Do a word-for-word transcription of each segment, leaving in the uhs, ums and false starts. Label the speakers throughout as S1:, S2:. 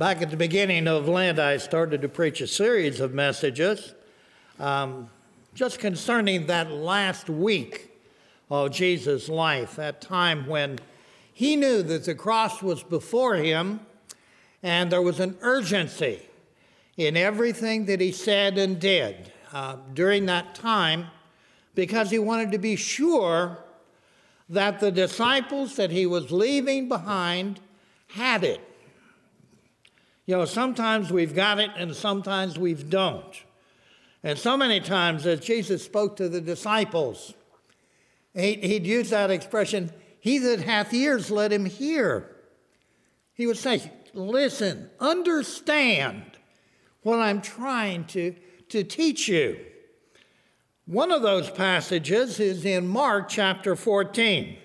S1: Back at the beginning of Lent, I started to preach a series of messages um, just concerning that last week of Jesus' life, that time when he knew that the cross was before him and there was an urgency in everything that he said and did uh, during that time, because he wanted to be sure that the disciples that he was leaving behind had it. You know, sometimes we've got it and sometimes we don't. And so many times as Jesus spoke to the disciples, he'd use that expression, "He that hath ears, let him hear." He would say, listen, understand what I'm trying to, to teach you. One of those passages is in Mark chapter fourteen.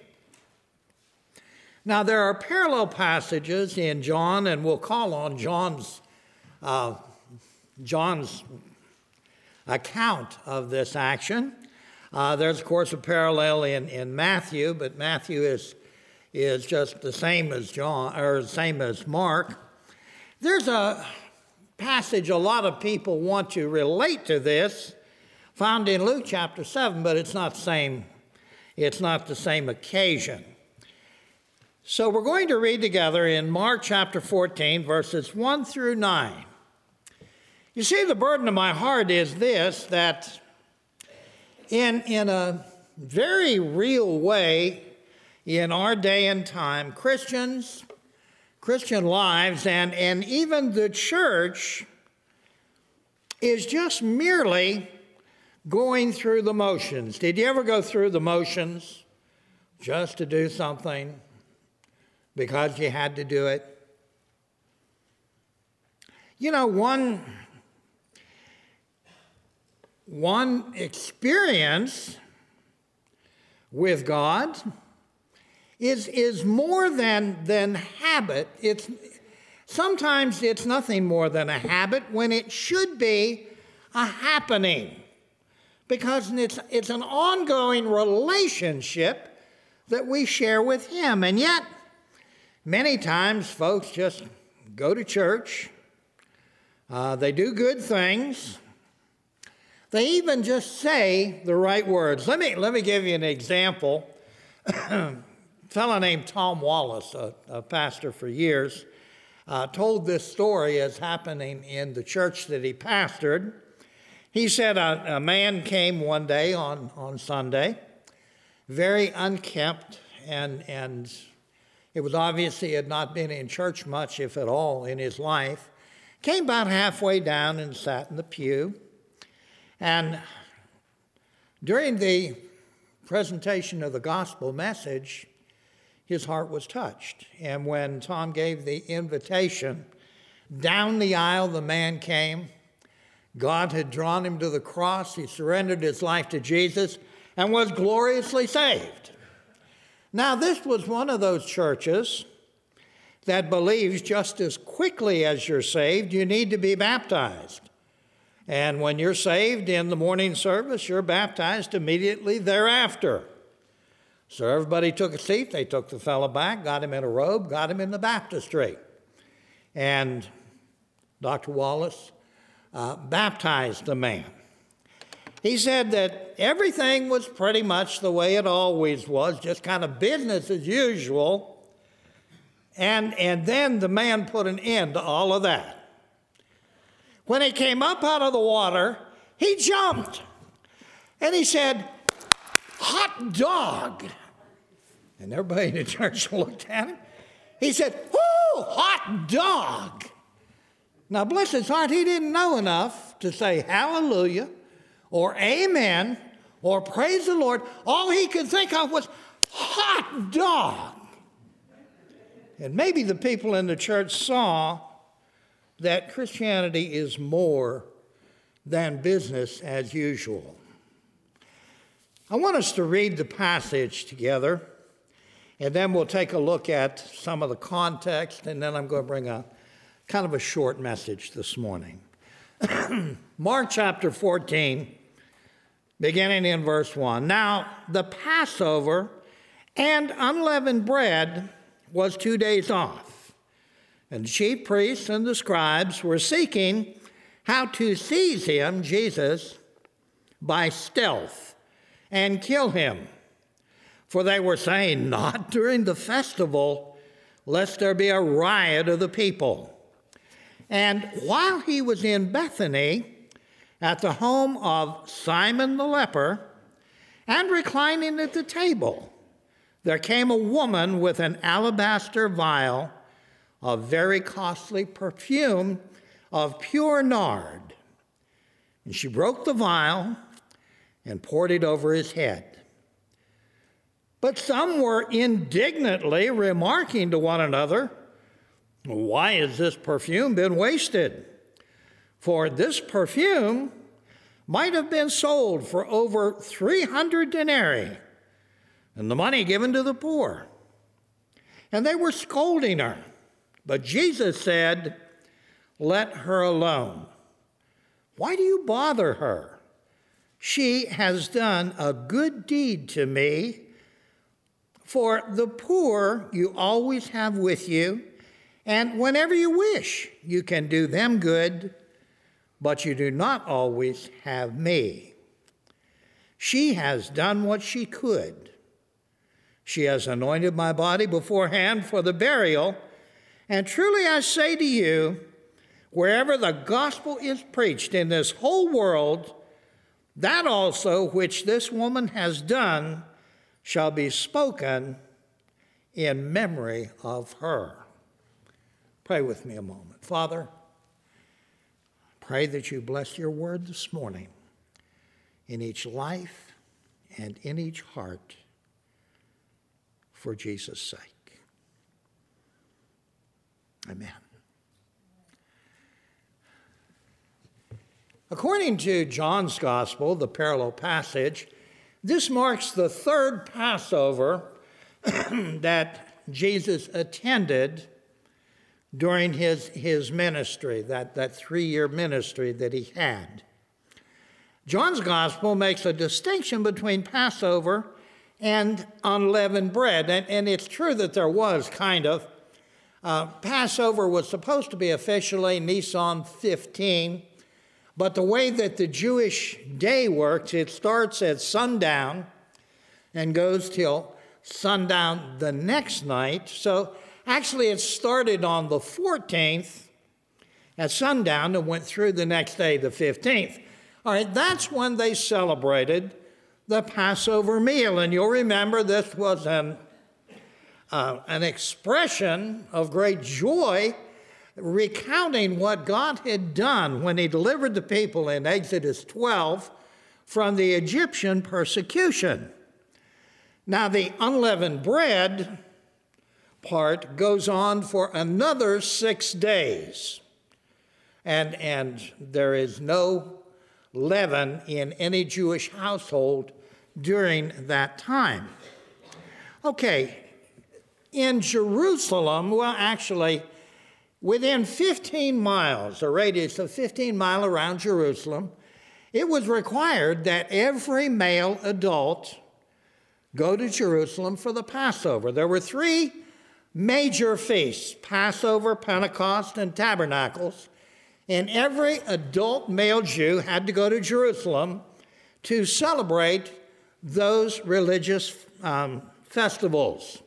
S1: Now, there are parallel passages in John, and we'll call on John's, uh, John's account of this action. Uh, there's, of course, a parallel in, in Matthew, but Matthew is, is just the same as John, or the same as Mark. There's a passage a lot of people want to relate to this, found in Luke chapter seven, but it's not the same, it's not the same occasion. So we're going to read together in Mark chapter fourteen, verses one through nine. You see, the burden of my heart is this, that in, in a very real way, in our day and time, Christians, Christian lives, and, and even the church is just merely going through the motions. Did you ever go through the motions just to do something because you had to do it? You know, one, one experience with God is, is more than, than habit. It's, sometimes it's nothing more than a habit when it should be a happening, because it's, it's an ongoing relationship that we share with him. And yet, many times folks just go to church, uh, they do good things, they even just say the right words. Let me, let me give you an example. A fellow named Tom Wallace, a, a pastor for years, uh, told this story as happening in the church that he pastored. He said a, a man came one day on, on Sunday, very unkempt, and, and it was obvious he had not been in church much, if at all, in his life. Came about halfway down and sat in the pew. And during the presentation of the gospel message, his heart was touched. And when Tom gave the invitation, down the aisle the man came. God had drawn him to the cross. He surrendered his life to Jesus and was gloriously saved. Now, this was one of those churches that believes just as quickly as you're saved, you need to be baptized. And when you're saved in the morning service, you're baptized immediately thereafter. So everybody took a seat. They took the fellow back, got him in a robe, got him in the baptistry. And Doctor Wallace uh, baptized the man. He said that everything was pretty much the way it always was, just kind of business as usual. And, and then the man put an end to all of that. When he came up out of the water, he jumped. And he said, "Hot dog." And everybody in the church looked at him. He said, "Whoo, hot dog." Now, bless his heart, he didn't know enough to say hallelujah or amen or praise the Lord. All he could think of was hot dog. And maybe the people in the church saw that Christianity is more than business as usual. I want us to read the passage together, and then we'll take a look at some of the context, and then I'm going to bring a kind of a short message this morning. Mark chapter fourteen, beginning in verse one. Now, the Passover and unleavened bread was two days off. And the chief priests and the scribes were seeking how to seize him, Jesus, by stealth and kill him. For they were saying, not during the festival, lest there be a riot of the people. And while he was in Bethany, at the home of Simon the leper, and reclining at the table, there came a woman with an alabaster vial of very costly perfume of pure nard. And she broke the vial and poured it over his head. But some were indignantly remarking to one another, why has this perfume been wasted? For this perfume might have been sold for over three hundred denarii, and the money given to the poor. And they were scolding her. But Jesus said, let her alone. Why do you bother her? She has done a good deed to me. For the poor you always have with you, and whenever you wish, you can do them good, but you do not always have me. She has done what she could. She has anointed my body beforehand for the burial, and truly I say to you, wherever the gospel is preached in this whole world, that also which this woman has done shall be spoken in memory of her. Pray with me a moment. Father, pray that you bless your word this morning in each life and in each heart for Jesus' sake. Amen. According to John's Gospel, the parallel passage, this marks the third Passover that Jesus attended during his, his ministry, that, that three-year ministry that he had. John's Gospel makes a distinction between Passover and unleavened bread, and, and it's true that there was kind of. Uh, Passover was supposed to be officially Nisan fifteen, but the way that the Jewish day works, it starts at sundown and goes till sundown the next night. So actually it started on the fourteenth at sundown and went through the next day, the fifteenth. All right, that's when they celebrated the Passover meal. And you'll remember this was an, uh, an expression of great joy, recounting what God had done when he delivered the people in Exodus twelve from the Egyptian persecution. Now, the unleavened bread part goes on for another six days. And, and there is no leaven in any Jewish household during that time. Okay, in Jerusalem, well, actually, within fifteen miles, a radius of fifteen miles around Jerusalem, it was required that every male adult go to Jerusalem for the Passover. There were three major feasts, Passover, Pentecost, and Tabernacles, and every adult male Jew had to go to Jerusalem to celebrate those religious um, festivals.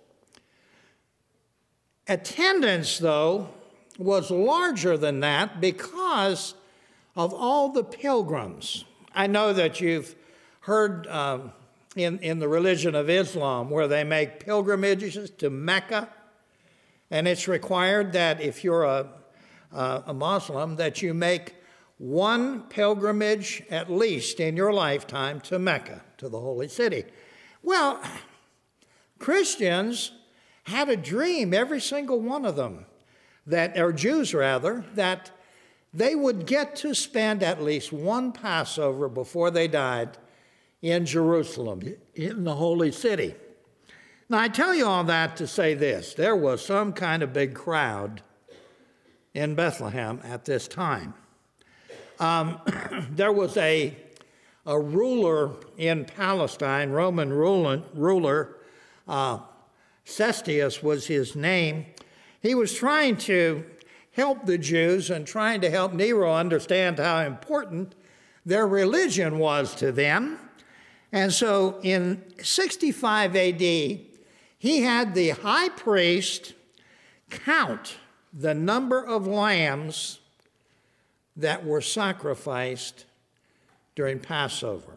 S1: Attendance, though, was larger than that because of all the pilgrims. I know that you've heard um, in, in the religion of Islam where they make pilgrimages to Mecca, and it's required that if you're a, uh, a Muslim, that you make one pilgrimage at least in your lifetime to Mecca, to the holy city. Well, Christians had a dream, every single one of them, that, or Jews rather, that they would get to spend at least one Passover before they died in Jerusalem, in the holy city. Now, I tell you all that to say this. There was some kind of big crowd in Bethlehem at this time. Um, there was a, a ruler in Palestine, Roman ruler, ruler uh, Cestius was his name. He was trying to help the Jews and trying to help Nero understand how important their religion was to them. And so in sixty-five A D, he had the high priest count the number of lambs that were sacrificed during Passover.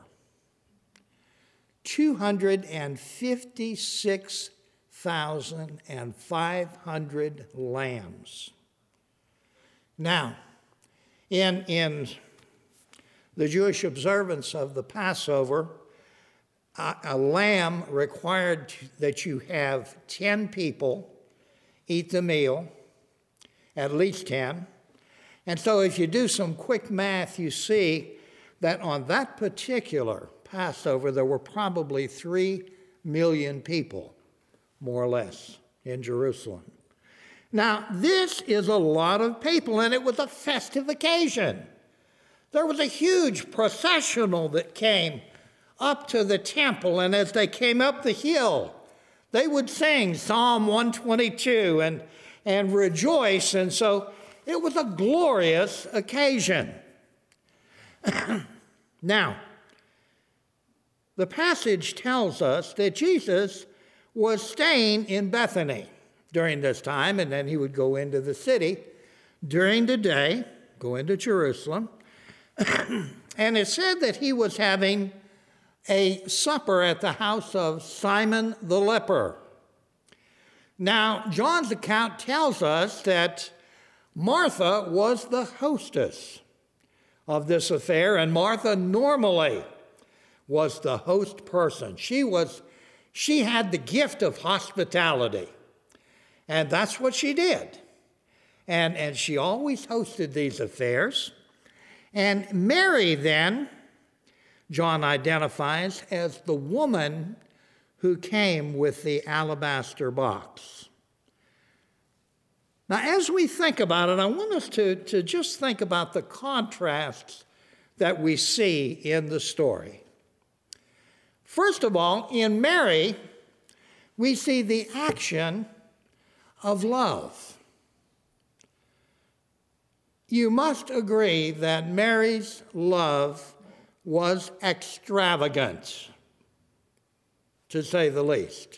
S1: two hundred fifty-six thousand five hundred lambs. Now, in, in the Jewish observance of the Passover, a, a lamb required that you have ten people eat the meal, at least ten. And so if you do some quick math, you see that on that particular Passover, there were probably three million people, more or less, in Jerusalem. Now, this is a lot of people, and it was a festive occasion. There was a huge processional that came up to the temple, and as they came up the hill, they would sing Psalm one twenty-two and, and rejoice, and so it was a glorious occasion. Now, the passage tells us that Jesus was staying in Bethany during this time, and then he would go into the city during the day, go into Jerusalem. And it said that he was having a supper at the house of Simon the leper. Now, John's account tells us that Martha was the hostess of this affair, and Martha normally was the host person. She was, she had the gift of hospitality, and that's what she did. And, and she always hosted these affairs. And Mary then, John identifies as the woman who came with the alabaster box. Now, as we think about it, I want us to, to just think about the contrasts that we see in the story. First of all, in Mary, we see the action of love. You must agree that Mary's love was extravagant, to say the least.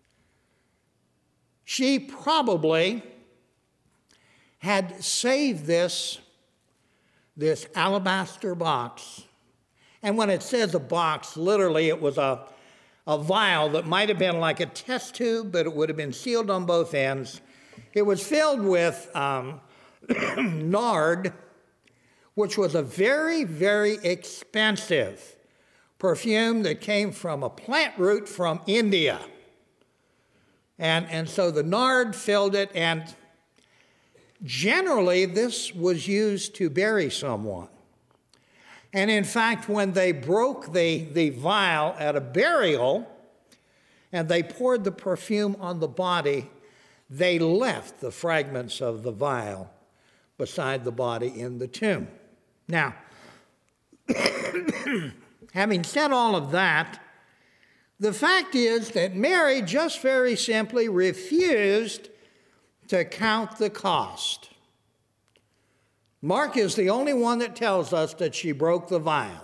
S1: She probably had saved this, this alabaster box. And when it says a box, literally it was a, a vial that might have been like a test tube, but it would have been sealed on both ends. It was filled with um, nard, which was a very, very expensive perfume that came from a plant root from India. And, and so the nard filled it, and generally this was used to bury someone. And in fact, when they broke the, the vial at a burial and they poured the perfume on the body, they left the fragments of the vial beside the body in the tomb. Now, having said all of that, the fact is that Mary just very simply refused to count the cost. Mark is the only one that tells us that she broke the vial.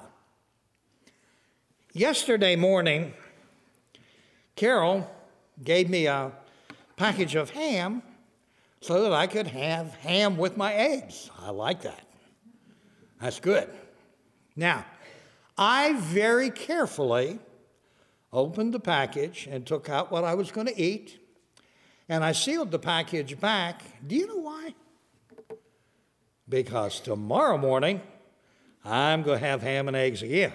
S1: Yesterday morning, Carol gave me a package of ham so that I could have ham with my eggs. I like that. That's good. Now, I very carefully opened the package and took out what I was going to eat, and I sealed the package back. Do you know why? Because tomorrow morning, I'm going to have ham and eggs again.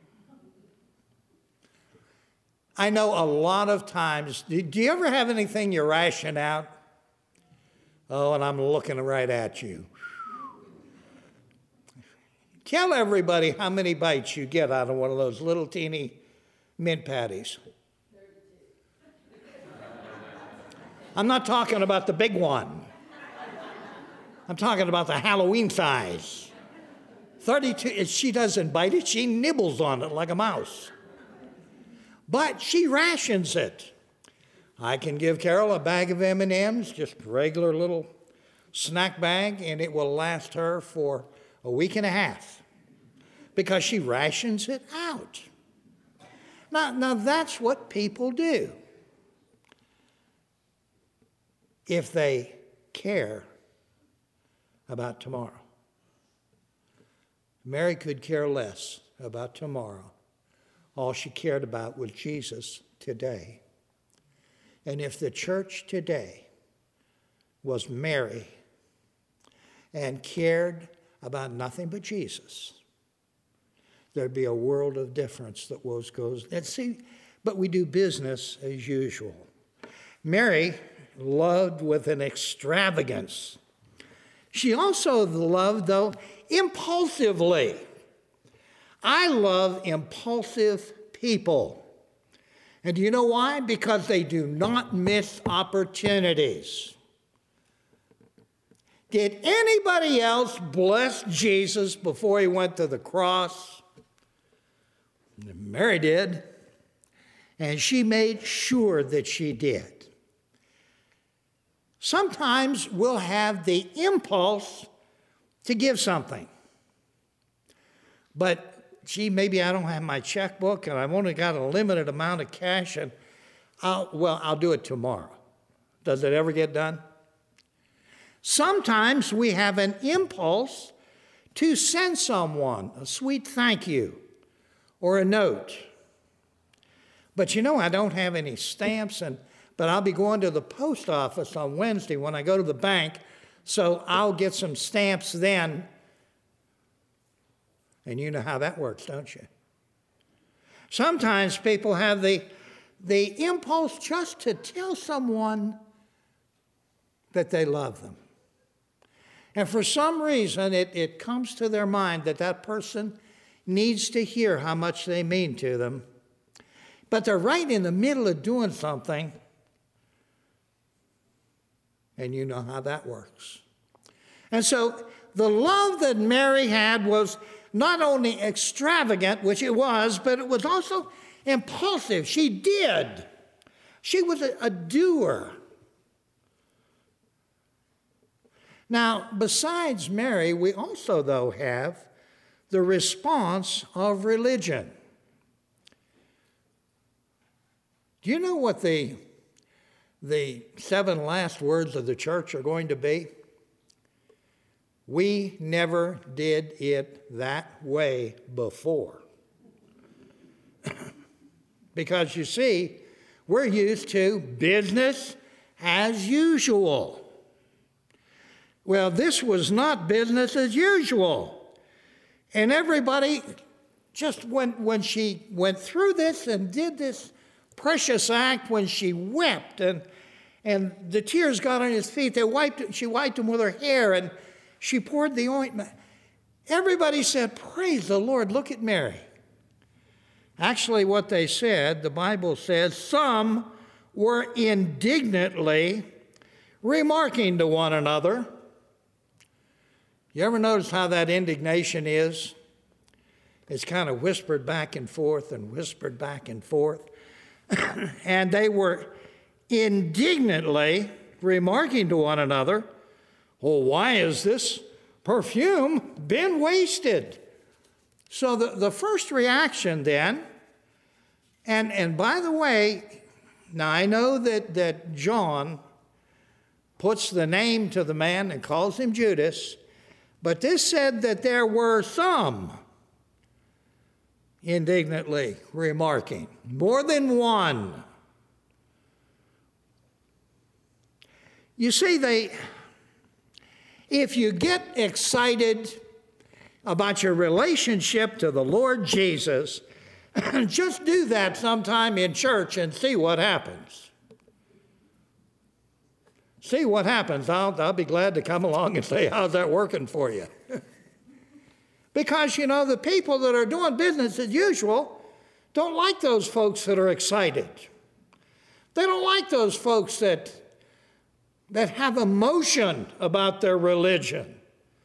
S1: I know a lot of times, do you ever have anything you ration out? Oh, and I'm looking right at you. Tell everybody how many bites you get out of one of those little teeny mint patties. I'm not talking about the big one. I'm talking about the Halloween size. thirty-two, she doesn't bite it, she nibbles on it like a mouse. But she rations it. I can give Carol a bag of M and M's, just a regular little snack bag, and it will last her for a week and a half because she rations it out. Now, now that's what people do if they care about tomorrow. Mary could care less about tomorrow. All she cared about was Jesus today. And if the church today was Mary and cared about nothing but Jesus, there'd be a world of difference that was goes. Let's see, but we do business as usual. Mary loved with an extravagance. She also loved, though, impulsively. I love impulsive people. And do you know why? Because they do not miss opportunities. Did anybody else bless Jesus before he went to the cross? Mary did. And she made sure that she did. Sometimes we'll have the impulse to give something. But gee, maybe I don't have my checkbook and I've only got a limited amount of cash, and I'll, well, I'll do it tomorrow. Does it ever get done? Sometimes we have an impulse to send someone a sweet thank you or a note. But you know, I don't have any stamps, and but I'll be going to the post office on Wednesday when I go to the bank, so I'll get some stamps then. And you know how that works, don't you? Sometimes people have the, the impulse just to tell someone that they love them. And for some reason, it, it comes to their mind that that person needs to hear how much they mean to them. But they're right in the middle of doing something, and you know how that works. And so the love that Mary had was not only extravagant, which it was, but it was also impulsive. She did. She was a, a doer. Now, besides Mary, we also, though, have the response of religion. Do you know what the, the seven last words of the church are going to be? We never did it that way before. Because you see, we're used to business as usual. Well, this was not business as usual. And everybody, just when, when she went through this and did this precious act, when she wept and, and the tears got on his feet, they wiped, she wiped them with her hair, and she poured the ointment. Everybody said, praise the Lord, look at Mary. Actually, what they said, the Bible says, some were indignantly remarking to one another. You ever notice how that indignation is? It's kind of whispered back and forth and whispered back and forth. And they were indignantly remarking to one another, well, why is this perfume been wasted? So the, the first reaction then, and, and by the way, now I know that, that John puts the name to the man and calls him Judas, but this said that there were some indignantly remarking, more than one. You see, they... If you get excited about your relationship to the Lord Jesus, just do that sometime in church and see what happens. See what happens. I'll, I'll be glad to come along and say, how's that working for you? Because, you know, the people that are doing business as usual don't like those folks that are excited. They don't like those folks that that have emotion about their religion.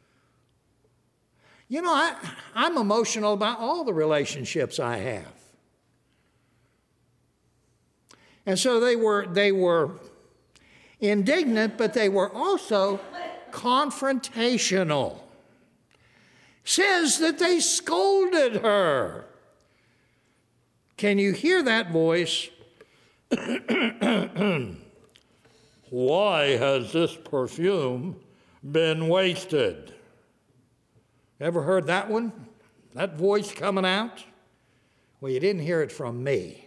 S1: You know, I, I'm emotional about all the relationships I have. And so they were, they were indignant, but they were also confrontational. Says that they scolded her. Can you hear that voice? Why has this perfume been wasted? Ever heard that one? That voice coming out? Well, you didn't hear it from me.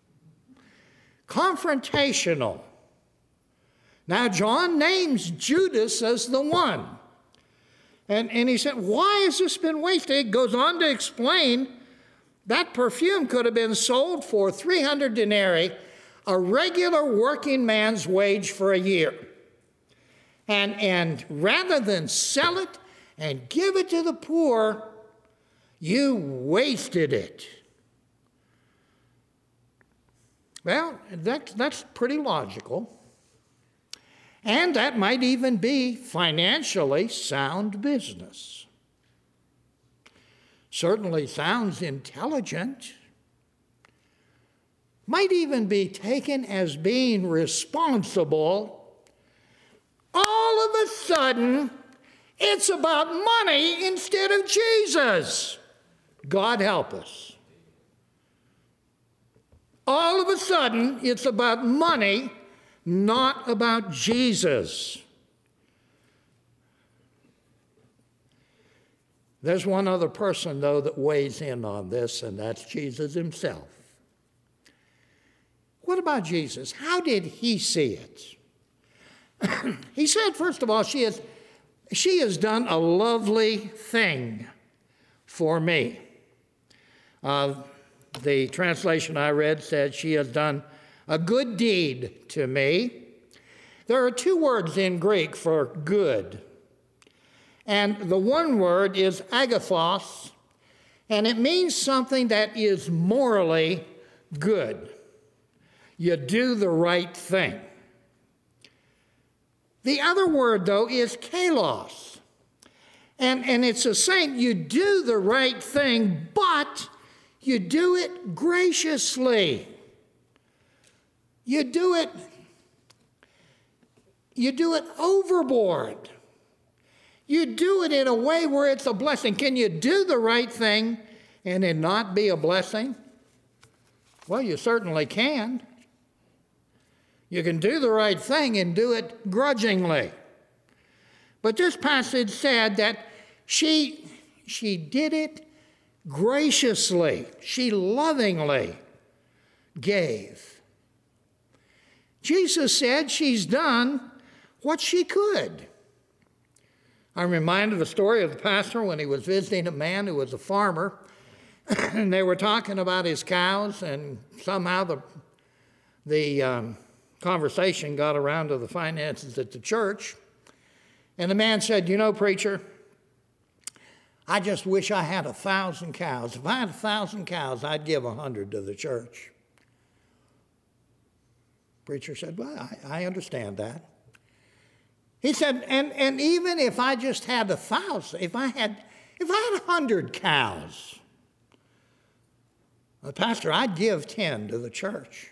S1: Confrontational. Now, John names Judas as the one. And, and he said, why has this been wasted? It goes on to explain that perfume could have been sold for three hundred denarii, a regular working man's wage for a year. And, and rather than sell it and give it to the poor, you wasted it. Well, that, that's pretty logical. And that might even be financially sound business. Certainly sounds intelligent. Might even be taken as being responsible. All of a sudden, it's about money instead of Jesus. God help us. All of a sudden, it's about money, not about Jesus. There's one other person, though, that weighs in on this, and that's Jesus himself. What about Jesus? How did he see it? He said, first of all, she has, she has done a lovely thing for me. Uh, the translation I read said, she has done a good deed to me. There are two words in Greek for good. And the one word is agathos, and it means something that is morally good. You do the right thing. The other word, though, is kalos. And, and it's the same. You do the right thing, but you do it graciously. You do it, you do it overboard. You do it in a way where it's a blessing. Can you do the right thing and it not be a blessing? Well, you certainly can. You can do the right thing and do it grudgingly. But this passage said that she, she did it graciously. She lovingly gave. Jesus said she's done what she could. I'm reminded of the story of the pastor when he was visiting a man who was a farmer, and they were talking about his cows, and somehow the, the um, conversation got around to the finances at the church. And the man said, you know, preacher, I just wish I had a thousand cows. If I had a thousand cows, I'd give a hundred to the church. Preacher said, well, I, I understand that. He said, and, and even if I just had a thousand, if I had, if I had a hundred cows, well, Pastor, I'd give ten to the church.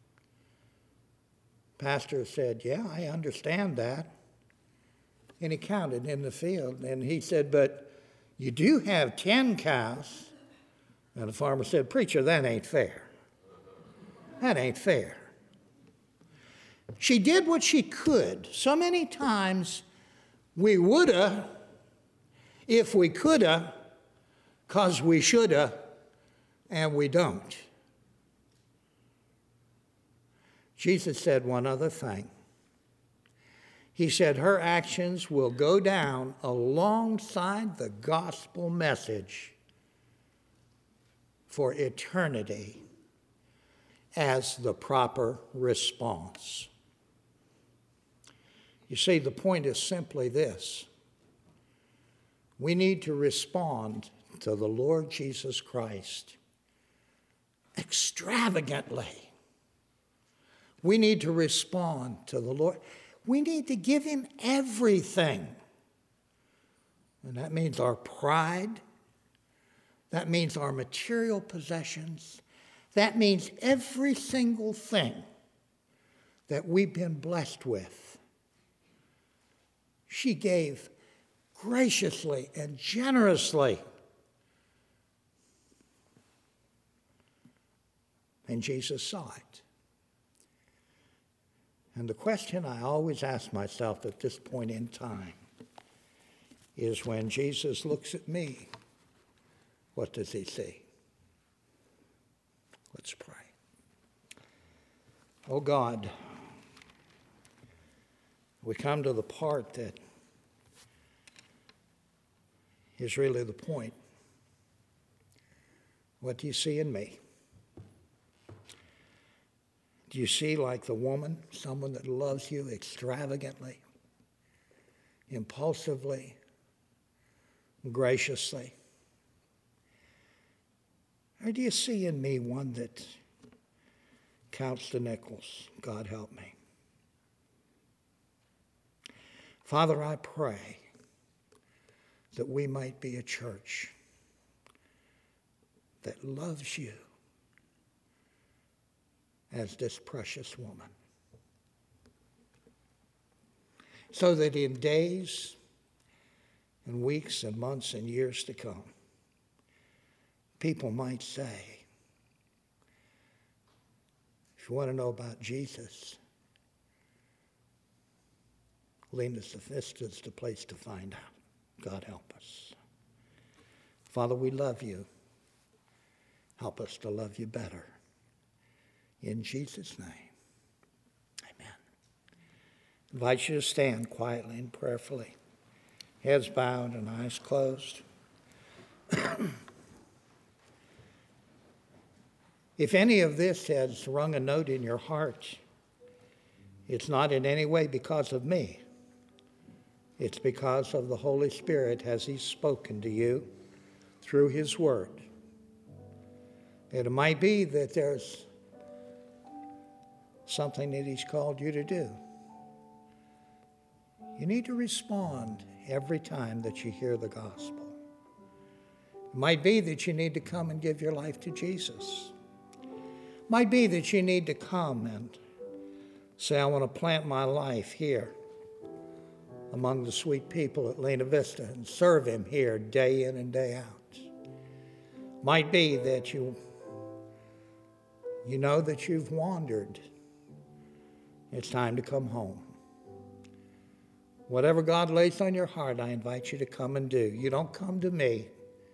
S1: Pastor said, yeah, I understand that. And he counted in the field, and he said, but you do have ten cows. And the farmer said, preacher, that ain't fair. That ain't fair. She did what she could. So many times we woulda, if we coulda, because we shoulda, and we don't. Jesus said one other thing. He said her actions will go down alongside the gospel message for eternity as the proper response. You see, the point is simply this. We need to respond to the Lord Jesus Christ extravagantly. We need to respond to the Lord. We need to give him everything. And that means our pride. That means our material possessions. That means every single thing that we've been blessed with. She gave graciously and generously. And Jesus saw it. And the question I always ask myself at this point in time is, when Jesus looks at me, what does he see? Let's pray. Oh God, we come to the part that is really the point. What do you see in me? Do you see, like the woman, someone that loves you extravagantly, impulsively, graciously? Or do you see in me one that counts the nickels? God help me. Father, I pray that we might be a church that loves you as this precious woman, so that in days and weeks and months and years to come, people might say, if you want to know about Jesus, Linus Vista is the place to find out. God help us. Father, we love you. Help us to love you better. In Jesus' name, amen. I invite you to stand quietly and prayerfully, heads bowed and eyes closed. If any of this has rung a note in your heart, it's not in any way because of me. It's because of the Holy Spirit as he's spoken to you through his word. It might be that there's something that he's called you to do. You need to respond every time that you hear the gospel. It might be that you need to come and give your life to Jesus. It might be that you need to come and say, I want to plant my life here among the sweet people at Lena Vista and serve him here day in and day out. It might be that you, you know that you've wandered. It's time to come home. Whatever God lays on your heart, I invite you to come and do. You don't come to me.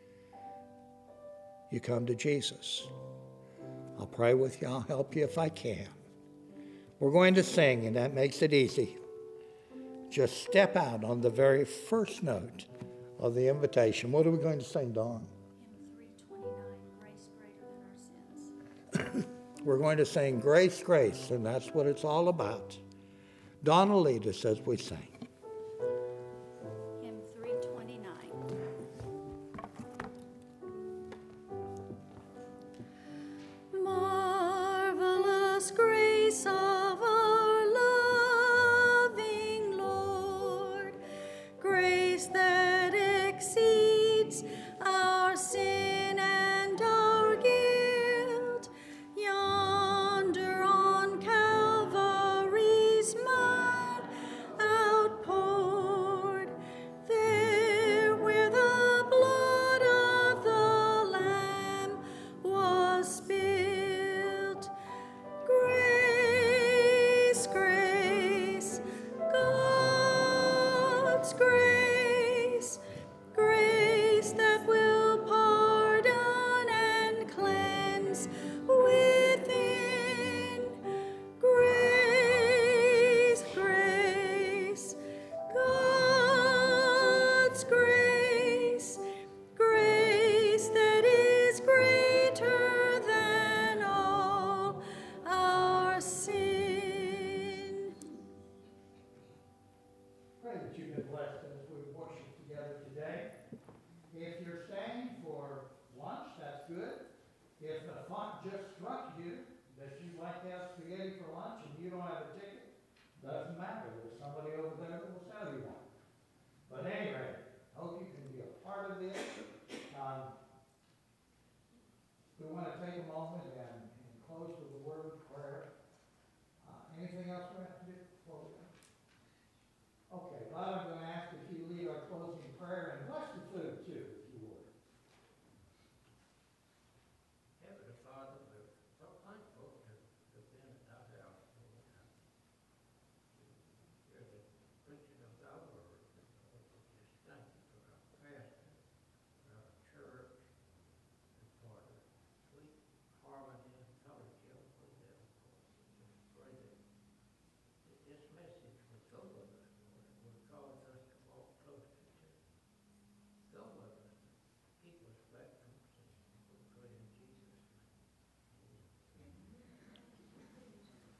S1: You come to Jesus. I'll pray with you. I'll help you if I can. We're going to sing, and that makes it easy. Just step out on the very first note of the invitation. What are we going to sing, Dawn?
S2: Hymn three twenty-nine, Grace Greater Than Our Sins.
S1: We're going to sing Grace, Grace, and that's what it's all about. Dawn will lead us as we sing.
S2: Hymn three twenty-nine. Marvelous grace of our loving Lord, grace that exceeds our sin and our guilt, yonder on Calvary's mount outpoured, there where the blood of the Lamb was spilled. Grace, grace, God's grace, grace that will pardon and cleanse within. Grace, grace, God's grace, grace that is greater than all our sin.
S1: Pray that you've been blessed as we worship together today. If you're staying for lunch, that's good. If the thought just struck you that you'd like to have spaghetti for lunch and you don't have a ticket, doesn't matter. There's somebody over there that will sell you one. But anyway,